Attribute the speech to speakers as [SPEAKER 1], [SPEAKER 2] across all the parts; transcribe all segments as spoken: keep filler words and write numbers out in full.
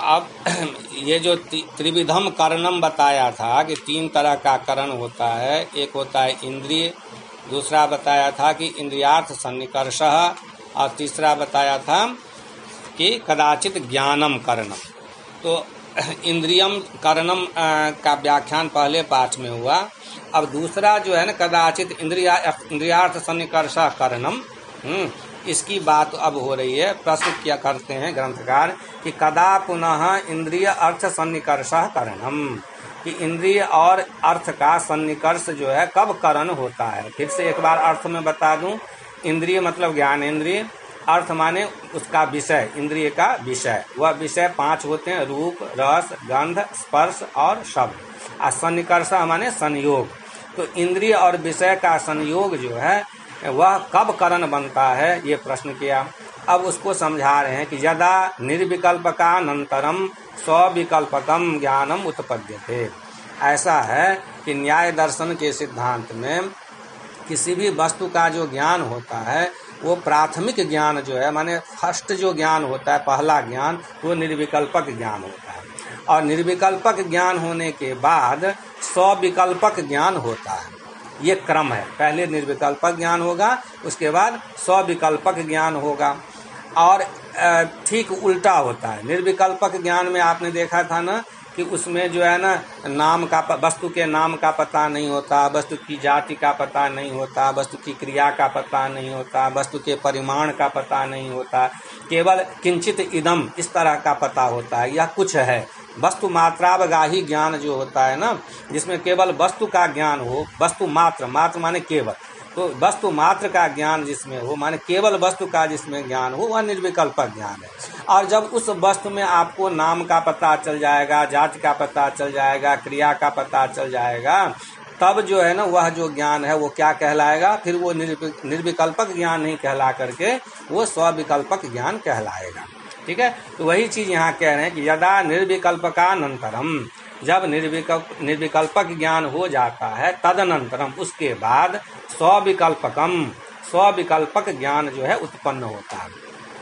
[SPEAKER 1] अब ये जो त्रिविधम करणम बताया था कि तीन तरह का करण होता है, एक होता है इंद्रिय, दूसरा बताया था कि इंद्रियार्थ सन्निकर्षः, और तीसरा बताया था कि कदाचित ज्ञानम करणम। तो इंद्रियम करणम का व्याख्यान पहले पाठ में हुआ। अब दूसरा जो है ना कदाचित इंद्रिया इंद्रियार्थ सन्निकर्षः करणम, हम्म इसकी बात अब हो रही है। प्रश्न क्या करते हैं ग्रंथकार कि कदा पुनः इंद्रिय अर्थ सन्निकर्षः करणम, कि इंद्रिय और अर्थ का सन्निकर्ष जो है कब करण होता है। फिर से एक बार अर्थ में बता दूं, इंद्रिय मतलब ज्ञान इंद्रिय, अर्थ माने उसका विषय, इंद्रिय का विषय। वह विषय पांच होते हैं, रूप, रस, गंध, स्पर्श और शब्द। और सन्निकर्ष माने संयोग। तो इंद्रिय और विषय का संयोग जो है वह कब करण बनता है, ये प्रश्न किया। अब उसको समझा रहे हैं कि यदा निर्विकल्पकानंतरम स्विकल्पकम ज्ञानम उत्पद्यते। ऐसा है कि न्याय दर्शन के सिद्धांत में किसी भी वस्तु का जो ज्ञान होता है वो प्राथमिक ज्ञान जो है, माने फर्स्ट जो ज्ञान होता है, पहला ज्ञान, वो निर्विकल्पक ज्ञान होता है। और निर्विकल्पक ज्ञान होने के बाद स्विकल्पक ज्ञान होता है। ये क्रम है, पहले निर्विकल्पक ज्ञान होगा, उसके बाद स्विकल्पक ज्ञान होगा। और ठीक उल्टा होता है। निर्विकल्पक ज्ञान में आपने देखा था ना कि उसमें जो है ना नाम का, वस्तु के नाम का पता नहीं होता, वस्तु की जाति का पता नहीं होता, वस्तु की क्रिया का पता नहीं होता, वस्तु के परिमाण का पता नहीं होता, केवल किंचित इदम इस तरह का पता होता है। यह कुछ है वस्तु मात्रावगाही ज्ञान जो होता है ना, जिसमें केवल वस्तु का ज्ञान हो, वस्तु मात्र, मात्र माने केवल, तो वस्तु मात्र का ज्ञान जिसमें हो, माने केवल वस्तु का जिसमें ज्ञान हो, वह निर्विकल्पक ज्ञान है। और जब उस वस्तु में आपको नाम का पता चल जाएगा, जाति का पता चल जाएगा, क्रिया का पता चल जाएगा, तब जो है ना वह जो ज्ञान है वो क्या कहलाएगा, फिर वो निर्विकल्पक ज्ञान नहीं कहला करके वो स्विकल्पक ज्ञान कहलाएगा। ठीक है, तो वही चीज यहाँ कह रहे हैं कि यदा निर्विकल्पकानंतरम, जब निर्विकल्प निर्विकल्पक ज्ञान हो जाता है, तदनंतरम उसके बाद स्विकल्पकम, स्विकल्पक ज्ञान जो है उत्पन्न होता है।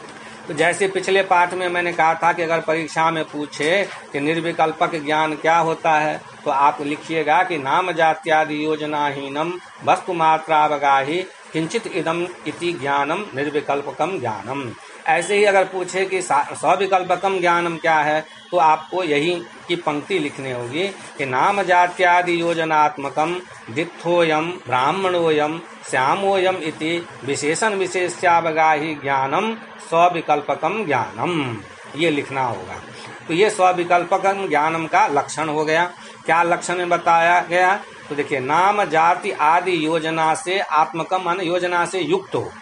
[SPEAKER 1] तो जैसे पिछले पाठ में मैंने कहा था कि अगर परीक्षा में पूछे कि निर्विकल्पक ज्ञान क्या होता है, तो आप लिखिएगा कि नाम जात्यादि योजनाहीनम वस्तु मात्रावगाही किंचित इदम इति ज्ञानम निर्विकल्पकम ज्ञानम। ऐसे ही अगर पूछे कि स्विकल्पकम ज्ञानम क्या है, तो आपको यही की पंक्ति लिखनी होगी कि नाम जात्यादि योजनात्मकम दित्थोयम ब्राह्मणोयम श्यामोयम इति विशेषण विशेष्यावगाही ज्ञानम स्विकल्पकम ज्ञानम, ये लिखना होगा। तो ये स्विकल्पकम ज्ञानम का लक्षण हो गया। क्या लक्षण में बताया गया, तो देखिए, नाम जाति आदि योजना से आत्मकम मान योजना से युक्त हो।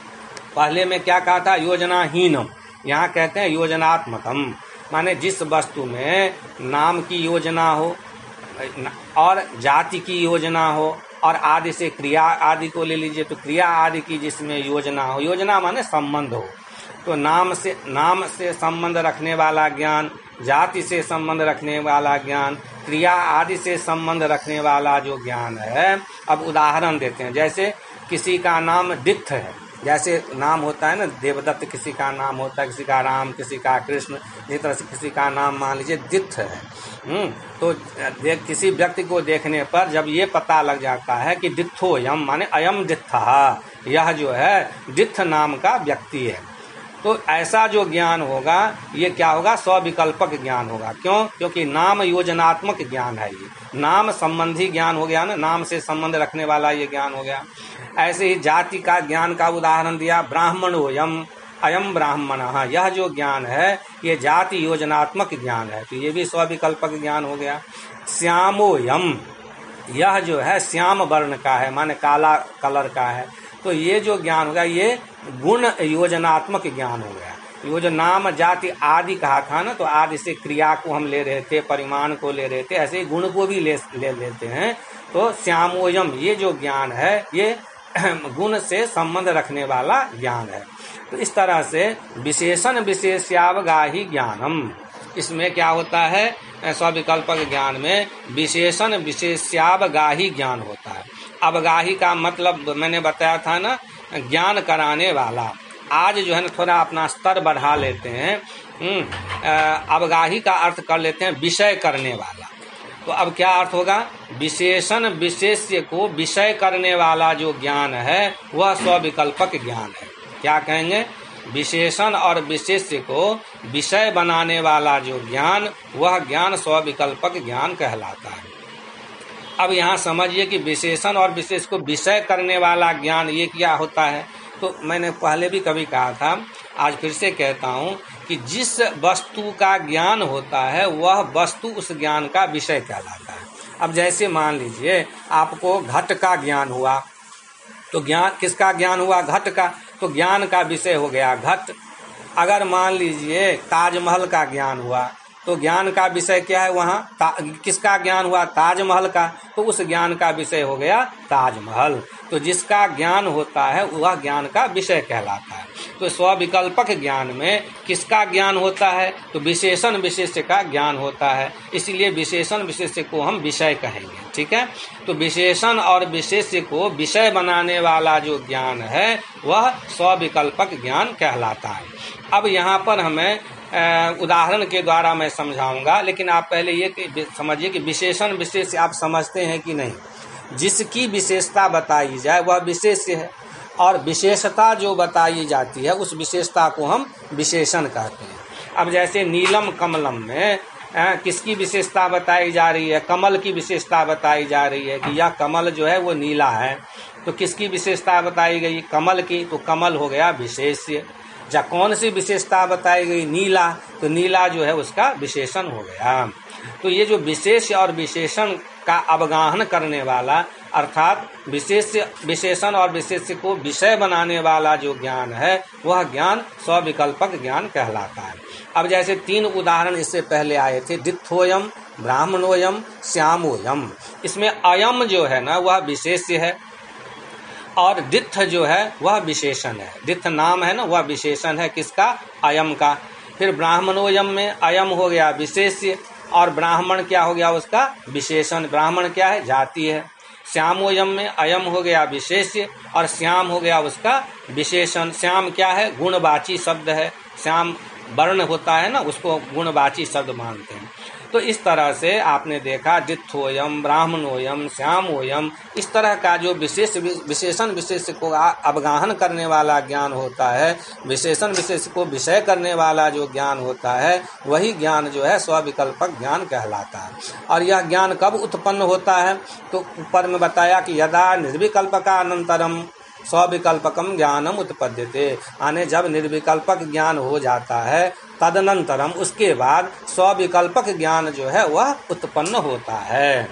[SPEAKER 1] पहले में क्या कहा था, योजनाहीनम, यहाँ कहते हैं योजनात्मकम, माने जिस वस्तु में नाम की योजना हो और जाति की योजना हो और आदि से क्रिया आदि को ले लीजिए, तो क्रिया आदि की जिसमें योजना हो, योजना माने संबंध हो। तो नाम से नाम से संबंध रखने वाला ज्ञान, जाति से संबंध रखने वाला ज्ञान, क्रिया आदि से संबंध रखने वाला जो ज्ञान है। अब उदाहरण देते हैं, जैसे किसी का नाम दित्थ है, जैसे नाम होता है ना देवदत्त, किसी का नाम होता है, किसी का राम, किसी का कृष्ण, इस तरह से किसी का नाम मान लीजिए दित्थ है। हम्म तो देख किसी व्यक्ति को देखने पर जब ये पता लग जाता है कि दित्थोयम माने अयम दित्थः, यह जो है दित्थ नाम का व्यक्ति है, तो ऐसा जो ज्ञान होगा ये क्या होगा, स्विकल्पक ज्ञान होगा। क्यों? क्योंकि नाम योजनात्मक ज्ञान है, ये नाम संबंधी ज्ञान हो गया ना, नाम से संबंध रखने वाला ये ज्ञान हो गया। ऐसे ही जाति का ज्ञान का उदाहरण दिया, ब्राह्मणोयम अयम ब्राह्मणः, यह जो ज्ञान है ये जाति योजनात्मक ज्ञान है, तो ये भी स्विकल्पक ज्ञान हो गया। श्यामोयम, यह जो है श्याम वर्ण का है, माने काला कलर का है, तो ये जो ज्ञान होगा ये गुण योजनात्मक ज्ञान हो गया। ये जो नाम जाति आदि कहा था ना, तो आदि से क्रिया को हम ले रहे थे, परिमाण को ले रहे थे, ऐसे ही गुण को भी ले ले लेते हैं। तो श्यामोयम ये जो ज्ञान है ये गुण से संबंध रखने वाला ज्ञान है। तो इस तरह से विशेषण विशेष्यावगाही ज्ञानम, इसमें क्या होता है, स्विकल्पक ज्ञान में विशेषण विशेष्यावगाही ज्ञान होता है। अवगाही का मतलब मैंने बताया था ना, ज्ञान कराने वाला, आज जो है ना थोड़ा अपना स्तर बढ़ा लेते हैं, अवगाही का अर्थ कर लेते हैं विषय करने वाला। तो अब क्या अर्थ होगा? विशेषण विशेष्य को विषय करने वाला जो ज्ञान है वह स्वविकल्पक ज्ञान है। क्या कहेंगे? विशेषण और विशेष्य को विषय बनाने वाला जो ज्ञान, वह ज्ञान स्वविकल्पक ज्ञान कहलाता है। अब यहाँ समझिए कि विशेषण और विशेष को विषय करने वाला ज्ञान ये क्या होता है। तो मैंने पहले भी कभी कहा था, आज फिर से कहता हूँ कि जिस वस्तु का ज्ञान होता है वह वस्तु उस ज्ञान का विषय कहलाता है। अब जैसे मान लीजिए आपको घट का ज्ञान हुआ, तो ज्ञान किसका ज्ञान हुआ? घट का। तो ज्ञान का विषय हो गया घट। अगर मान लीजिए ताजमहल का ज्ञान हुआ, तो ज्ञान का विषय क्या है? वहाँ किसका ज्ञान हुआ? ताजमहल का। तो उस ज्ञान का विषय हो गया ताजमहल। तो जिसका ज्ञान होता है वह ज्ञान का विषय कहलाता है। तो स्वविकल्पक ज्ञान में किसका ज्ञान होता है? तो विशेषण विशेष्य का ज्ञान होता है, इसलिए विशेषण विशेष्य को हम विषय कहेंगे। ठीक है। तो विशेषण और विशेष्य को विषय बनाने वाला जो ज्ञान है वह स्वविकल्पक ज्ञान कहलाता है। अब यहाँ पर हमें उदाहरण के द्वारा मैं समझाऊंगा, लेकिन आप पहले ये समझिए कि विशेषण विशेष्य आप समझते हैं कि नहीं। जिसकी विशेषता बताई जाए वह विशेष्य है, और विशेषता जो बताई जाती है उस विशेषता को हम विशेषण कहते हैं। अब जैसे नीलम कमलम में आ, किसकी विशेषता बताई जा रही है? कमल की विशेषता बताई जा रही है कि यह कमल जो है वो नीला है। तो किसकी विशेषता बताई गई? कमल की। तो कमल हो गया विशेष्य। या कौन सी विशेषता बताई गई? नीला। तो नीला जो है उसका विशेषण हो गया। तो ये जो विशेष और विशेषण का अवगाहन करने वाला, अर्थात विशेष विशेषण और विशेष्य को विषय बनाने वाला जो ज्ञान है वह ज्ञान स्वविकल्पक ज्ञान कहलाता है। अब जैसे तीन उदाहरण इससे पहले आए थे, दित्थोयम, ब्राह्मणोयम, श्यामोयम। इसमें अयम जो है ना वह विशेष्य है, और दित्थ जो है वह विशेषण है। दित्थ नाम है ना, वह विशेषण है किसका? अयम का। फिर ब्राह्मणोयम में अयम हो गया विशेष्य, और ब्राह्मण क्या हो गया? उसका विशेषण। ब्राह्मण क्या है? जाति है। श्यामोयम में अयम हो गया विशेष्य, और श्याम हो गया उसका विशेषण। श्याम क्या है? गुणवाची शब्द है। श्याम वर्ण होता है ना, उसको गुणवाची शब्द मानते हैं। तो इस तरह से आपने देखा दित्थोयम, ब्राह्मणोयम, श्यामोयम, इस तरह का जो विशेष विशेषण विशेष को अवगाहन करने वाला ज्ञान होता है, विशेषण विशेष को विषय करने वाला जो ज्ञान होता है, वही ज्ञान जो है स्वविकल्पक ज्ञान कहलाता है। और यह ज्ञान कब उत्पन्न होता है? तो ऊपर में बताया कि यदा निर्विकल्पकानंतरम स्वविकल्पकम ज्ञानम उत्पद्यते, यानी जब निर्विकल्पक ज्ञान हो जाता है तदनंतरम, उसके बाद स्वविकल्पक ज्ञान जो है वह उत्पन्न होता है।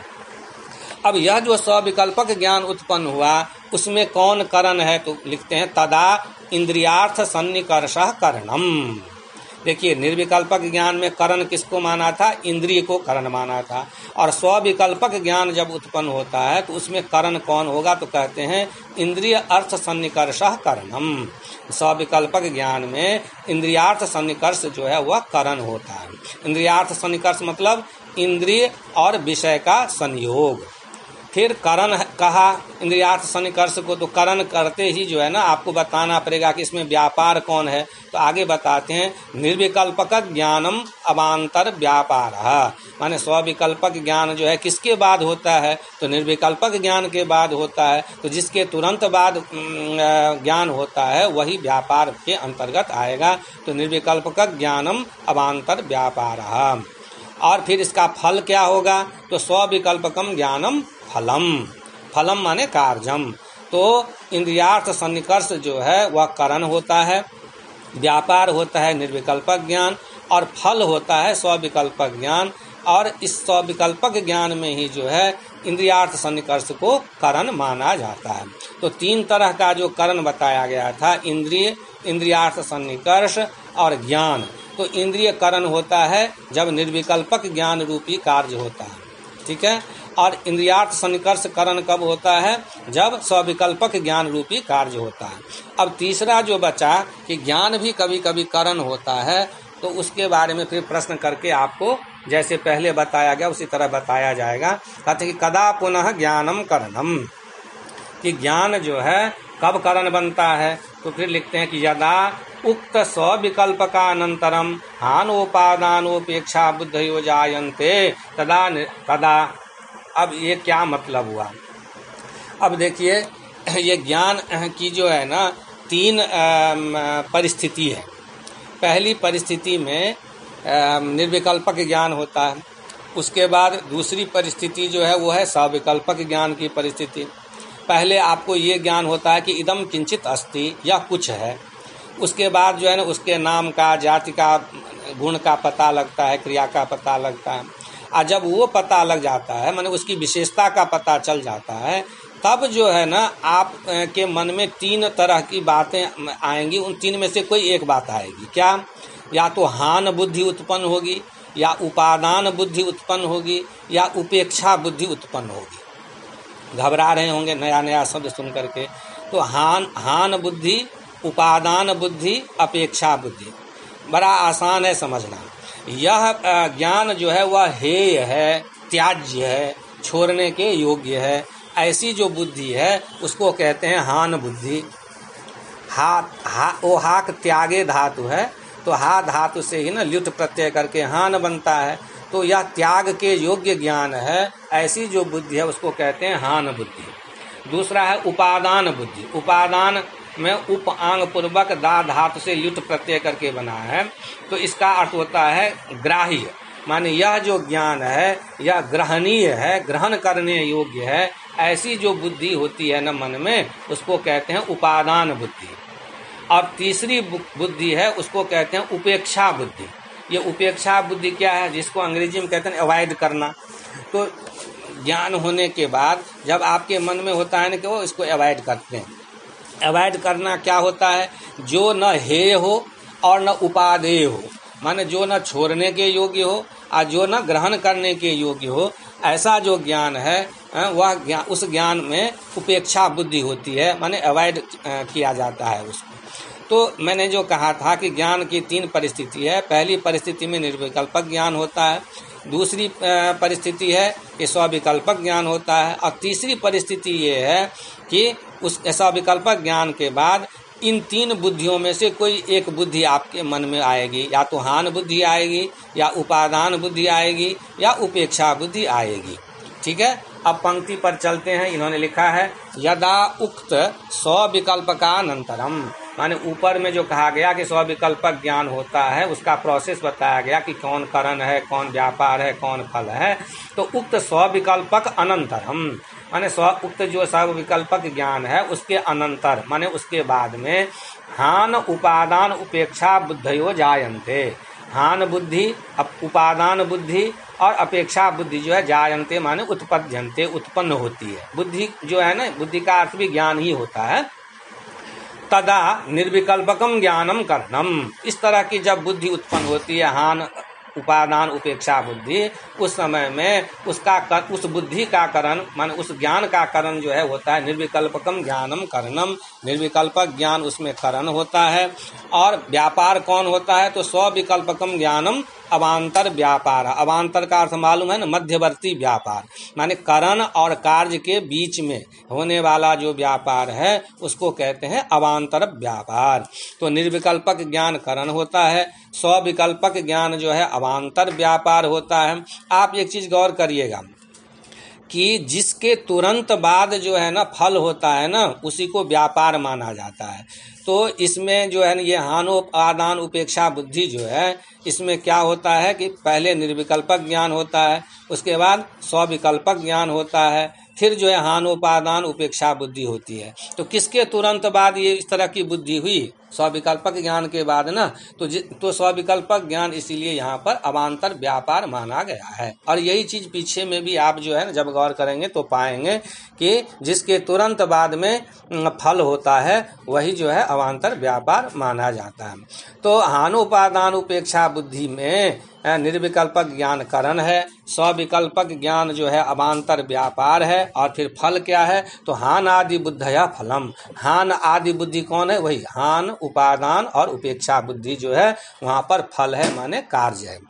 [SPEAKER 1] अब यह जो स्वविकल्पक ज्ञान उत्पन्न हुआ उसमें कौन करण है? तो लिखते हैं तदा इंद्रियार्थ सन्निकर्षः करणम। देखिए, निर्विकल्पक ज्ञान में करण किसको माना था? इंद्रिय को करण माना था। और स्वविकल्पक ज्ञान जब उत्पन्न होता है तो उसमें करण कौन होगा? तो कहते हैं इंद्रिय अर्थ सन्निकर्षः करणम। स्वविकल्पक ज्ञान में इंद्रियार्थ सन्निकर्ष जो है वह करण होता है। इंद्रियार्थ सन्निकर्ष मतलब इंद्रिय और विषय का संयोग। फिर करण कहा इंद्रियार्थ सन्निकर्ष को, तो करण करते ही जो है ना आपको बताना पड़ेगा कि इसमें व्यापार कौन है। तो आगे बताते हैं निर्विकल्पक ज्ञानम अवांतर व्यापार, माने स्वविकल्पक ज्ञान जो है किसके बाद होता है? तो निर्विकल्पक ज्ञान के बाद होता है। तो जिसके तुरंत बाद ज्ञान होता है वही व्यापार के अंतर्गत आएगा। तो निर्विकल्पक ज्ञानम अवांतर व्यापार। और फिर इसका फल क्या होगा? तो स्वविकल्पकम ज्ञानम फलम। फलम माने कार्यम। तो इंद्रियार्थ सन्निकर्ष जो है वह करण होता है, व्यापार होता है निर्विकल्पक ज्ञान, और फल होता है स्वविकल्पक ज्ञान। और इस स्वविकल्पक ज्ञान में ही जो है इंद्रियार्थ सन्निकर्ष को करण माना जाता है। तो तीन तरह का जो करण बताया गया था, इंद्रिय, इंद्रियार्थ सन्निकर्ष और ज्ञान। तो इंद्रिय करण होता है जब निर्विकल्पक ज्ञान रूपी कार्य होता है। ठीक है। और इंद्रियार्थ सन्निकर्ष करण कब होता है? जब स्वविकल्पक ज्ञान रूपी कार्य होता है। अब तीसरा जो बचा कि ज्ञान भी कभी कभी करण होता है, तो उसके बारे में फिर प्रश्न करके आपको जैसे पहले बताया गया उसी तरह बताया जाएगा। कहते कि कदा पुनः ज्ञानम करणम, कि ज्ञान जो है कब करण बनता है? तो फिर लिखते हैं कि यदा उक्त स्विकल्प का अनंतरम हानोपादानोपेक्षा बुद्धयो जायन्ते तदा तदा। अब ये क्या मतलब हुआ? अब देखिए, ये ज्ञान की जो है ना तीन परिस्थिति है। पहली परिस्थिति में निर्विकल्पक ज्ञान होता है, उसके बाद दूसरी परिस्थिति जो है वो है सविकल्पक ज्ञान की परिस्थिति। पहले आपको ये ज्ञान होता है कि इदम किंचित अस्ति, या कुछ है। उसके बाद जो है ना उसके नाम का, जाति का, गुण का पता लगता है, क्रिया का पता लगता है। और जब वो पता लग जाता है, माने उसकी विशेषता का पता चल जाता है, तब जो है ना आप के मन में तीन तरह की बातें आएंगी। उन तीन में से कोई एक बात आएगी। क्या? या तो हान बुद्धि उत्पन्न होगी, या उपादान बुद्धि उत्पन्न होगी, या उपेक्षा बुद्धि उत्पन्न होगी। घबरा रहे होंगे नया नया शब्द सुन करके। तो हान हान बुद्धि, उपादान बुद्धि, अपेक्षा बुद्धि, बड़ा आसान है समझना। यह ज्ञान जो है वह हेय है, त्याज्य है, छोड़ने के योग्य है। ऐसी जो बुद्धि है उसको कहते हैं हान बुद्धि। हा हा ओ हाक त्यागे धातु है, तो हा धातु से ही ना ल्युट प्रत्यय करके हान बनता है। तो यह त्याग के योग्य ज्ञान है। ऐसी जो बुद्धि है उसको कहते हैं हान बुद्धि। दूसरा है उपादान बुद्धि। उपादान में उप आंग पूर्वक दा धातु से ल्युट प्रत्यय करके बना है। तो इसका अर्थ होता है ग्राह्य, माने यह जो ज्ञान है यह ग्रहणीय है, ग्रहण करने योग्य है। ऐसी जो बुद्धि होती है न मन में, उसको कहते हैं उपादान बुद्धि। और तीसरी बुद्धि है उसको कहते हैं उपेक्षा बुद्धि। ये उपेक्षा बुद्धि क्या है? जिसको अंग्रेजी में कहते हैं अवॉइड करना। तो ज्ञान होने के बाद जब आपके मन में होता है ना कि वो इसको अवॉइड करते हैं। अवॉइड करना क्या होता है? जो न हेय हो और न उपादेय हो, माने जो न छोड़ने के योग्य हो और जो न ग्रहण करने के योग्य हो। ऐसा जो ज्ञान है वह ज्ञान, उस ज्ञान में उपेक्षा बुद्धि होती है, माने अवॉइड किया जाता है उसको। तो मैंने जो कहा था कि ज्ञान की तीन परिस्थिति है। पहली परिस्थिति में निर्विकल्पक ज्ञान होता है, दूसरी परिस्थिति है कि सविकल्पक ज्ञान होता है, और तीसरी परिस्थिति ये है कि उस सविकल्पक ज्ञान के बाद इन तीन बुद्धियों में से कोई एक बुद्धि आपके मन में आएगी। या तो हान बुद्धि आएगी, या उपादान बुद्धि आएगी, या उपेक्षा बुद्धि आएगी। ठीक है, अब पंक्ति पर चलते हैं। इन्होंने लिखा है यदा उक्त सविकल्पकानंतरम, माने ऊपर में जो कहा गया कि सविकल्पक ज्ञान होता है उसका प्रोसेस बताया गया कि कौन कारण है, कौन व्यापार है, कौन फल है। तो उक्त सविकल्पक अनंतरम, माने स्व उक्त जो सविकल्पक ज्ञान है उसके अनंतर, माने उसके बाद में हान उपादान उपेक्षा बुद्धयो जायन्ते। हान बुद्धि, उपादान बुद्धि और अपेक्षा बुद्धि जो है जायन्ते माने उत्पद्यन्ते, उत्पन्न होती है। बुद्धि जो है ना, बुद्धि का अर्थ भी ज्ञान ही होता है। तदा निर्विकल्पकम ज्ञानम करणम, इस तरह की जब बुद्धि उत्पन्न होती है, हान उपादान उपेक्षा बुद्धि, उस समय में उसका कर, उस बुद्धि का करण माने उस ज्ञान का करण जो है होता है निर्विकल्पकम ज्ञानम करणम। निर्विकल्पक ज्ञान उसमें करण होता है। और व्यापार कौन होता है? तो सविकल्पकम ज्ञानम अवान्तर व्यापार। अवान्तर का अर्थ मालूम है ना, मध्यवर्ती व्यापार, माने करण और कार्य के बीच में होने वाला जो व्यापार है उसको कहते हैं अवान्तर व्यापार। तो निर्विकल्पक ज्ञान करण होता है, सविकल्पक ज्ञान जो है अवान्तर व्यापार होता है। आप एक चीज गौर करिएगा कि जिसके तुरंत बाद जो है ना फल होता है ना, उसी को व्यापार माना जाता है। तो इसमें जो है ना ये हानोपादान उपेक्षा बुद्धि जो है, इसमें क्या होता है कि पहले निर्विकल्पक ज्ञान होता है, उसके बाद सविकल्पक ज्ञान होता है, फिर जो है हानोपादान उपेक्षा बुद्धि होती है। तो किसके तुरंत बाद ये इस तरह की बुद्धि हुई? सविकल्पक ज्ञान के बाद ना। तो तो सविकल्पक ज्ञान इसीलिए यहाँ पर अवान्तर व्यापार माना गया है। और यही चीज पीछे में भी आप जो है ना जब गौर करेंगे तो पाएंगे कि जिसके तुरंत बाद में फल होता है वही जो है अवान्तर व्यापार माना जाता है। तो हानोपादान उपेक्षा बुद्धि में निर्विकल्पक ज्ञान करण है, सविकल्पक ज्ञान जो है अवान्तर व्यापार है, और फिर फल क्या है? तो हान आदि बुद्धया फलम। हान आदि बुद्धि कौन है? वही हान उपादान और उपेक्षा बुद्धि जो है वहाँ पर फल है, माने कार्य है।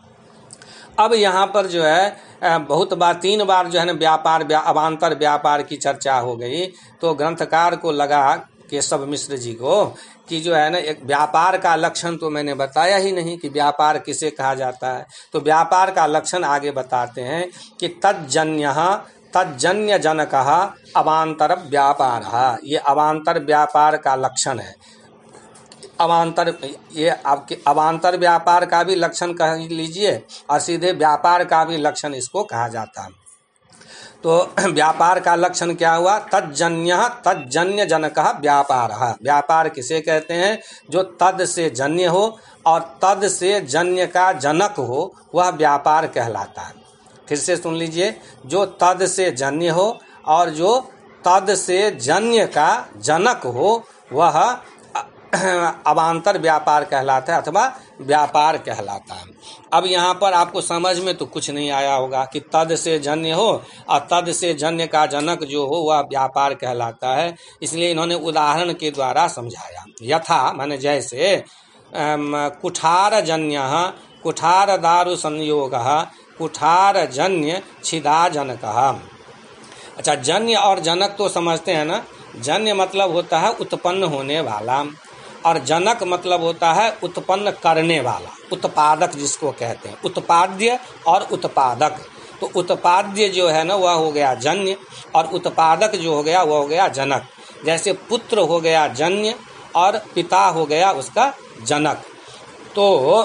[SPEAKER 1] अब यहाँ पर जो है बहुत बार तीन बार जो है ना व्यापार व्या, अवान्तर व्यापार की चर्चा हो गई। तो ग्रंथकार को लगा, केशव मिश्र जी को, कि जो है ना एक व्यापार का लक्षण तो मैंने बताया ही नहीं कि व्यापार किसे कहा जाता है। तो व्यापार का लक्षण आगे बताते हैं कि तज्जन्य तज्जन्य जनकः अवान्तर व्यापारः, ये अवान्तर व्यापार का लक्षण है। अवान्तर, ये आपके अवान्तर व्यापार का भी लक्षण कह लीजिए और सीधे व्यापार का भी लक्षण इसको कहा जाता है। तो व्यापार का लक्षण क्या हुआ? तज्जन्य तज्जन्य जनकः व्यापारः। व्यापार किसे कहते हैं? जो तद से जन्य हो और तद से जन्य का जनक हो, वह व्यापार कहलाता है। फिर से सुन लीजिए, जो तद से जन्य हो और जो तद से जन्य का जनक हो, वह अवान्तर व्यापार कहलाता है अथवा व्यापार कहलाता है। अब यहाँ पर आपको समझ में तो कुछ नहीं आया होगा कि तद से जन्य हो और तद से जन्य का जनक जो हो वह व्यापार कहलाता है। इसलिए इन्होंने उदाहरण के द्वारा समझाया। यथा माने जैसे कुठार जन्य कुठार दारु संयोग कुठार जन्य छिदा जनकः। अच्छा, जन्य और जनक तो समझते हैं ना। जन्य मतलब होता है उत्पन्न होने वाला और जनक मतलब होता है उत्पन्न करने वाला, उत्पादक जिसको कहते हैं। उत्पाद्य और उत्पादक, तो उत्पाद्य जो है ना वह हो गया जन्य और उत्पादक जो हो गया वह हो गया जनक। जैसे पुत्र हो गया जन्य और पिता हो गया उसका जनक। तो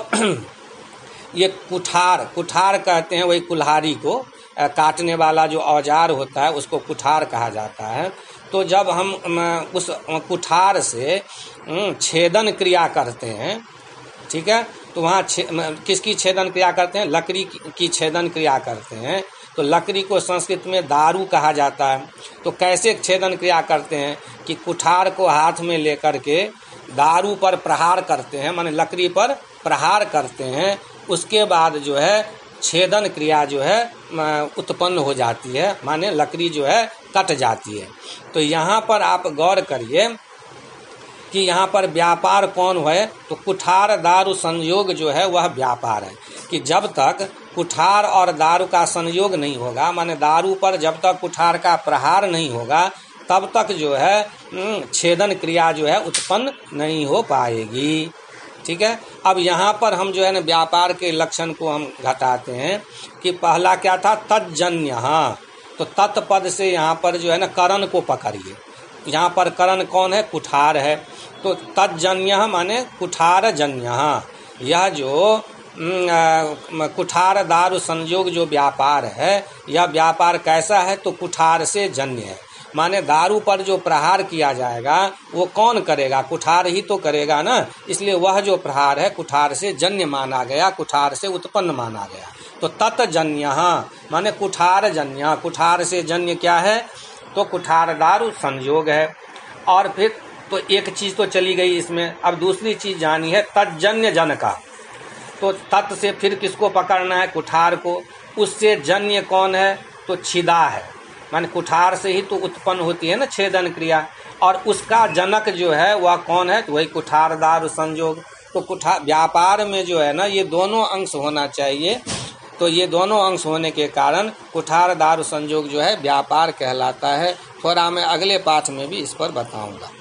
[SPEAKER 1] ये कुठार कुठार कहते हैं वही कुल्हाड़ी को काटने वाला जो औजार होता है उसको कुठार कहा जाता है। तो जब हम उस कुठार से छेदन क्रिया करते हैं, ठीक है, तो वहाँ किसकी छेदन क्रिया करते हैं? लकड़ी की छेदन क्रिया करते हैं। तो लकड़ी को संस्कृत में दारू कहा जाता है। तो कैसे छेदन क्रिया करते हैं कि कुठार को हाथ में लेकर के दारू पर प्रहार करते हैं, माने लकड़ी पर प्रहार करते हैं। उसके बाद जो है छेदन क्रिया जो है उत्पन्न हो जाती है, माने लकड़ी जो है कट जाती है। तो यहाँ पर आप गौर करिए कि यहाँ पर व्यापार कौन है? तो कुठार दारू संयोग जो है वह व्यापार है। कि जब तक कुठार और दारू का संयोग नहीं होगा, माने दारू पर जब तक कुठार का प्रहार नहीं होगा, तब तक जो है छेदन क्रिया जो है उत्पन्न नहीं हो पाएगी। ठीक है। अब यहाँ पर हम जो है ना व्यापार के लक्षण को हम घटाते हैं कि पहला क्या था? तज्जन्य। हाँ, तो तत्पद से यहाँ पर जो है ना करण को पकड़िए। यहाँ पर करण कौन है? कुठार है। तो तज्जन्य माने कुठार जन्य। यह जो कुठार दारू संयोग जो व्यापार है, यह व्यापार कैसा है? तो कुठार से जन्य है, माने दारू पर जो प्रहार किया जाएगा वो कौन करेगा? कुठार ही तो करेगा ना। इसलिए वह जो प्रहार है कुठार से जन्य माना गया, कुठार से उत्पन्न माना गया। तो तत्जन्य माने कुठार जन्य। कुठार से जन्य क्या है? तो कुठार दारू संयोग है। और फिर तो एक चीज तो चली गई इसमें। अब दूसरी चीज जानी है तज्जन्य जनका। तो तत् से फिर किसको पकड़ना है? कुठार को। उससे जन्य कौन है? तो छिदा है, माने कुठार से ही तो उत्पन्न होती है ना छेदन क्रिया। और उसका जनक जो है वह कौन है? तो वही कुठार दारू संयोग। तो कुठार व्यापार में जो है ना ये दोनों अंश होना चाहिए। तो ये दोनों अंश होने के कारण कुठार दारू संयोग जो है व्यापार कहलाता है। थोड़ा मैं अगले पाठ में भी इस पर बताऊंगा।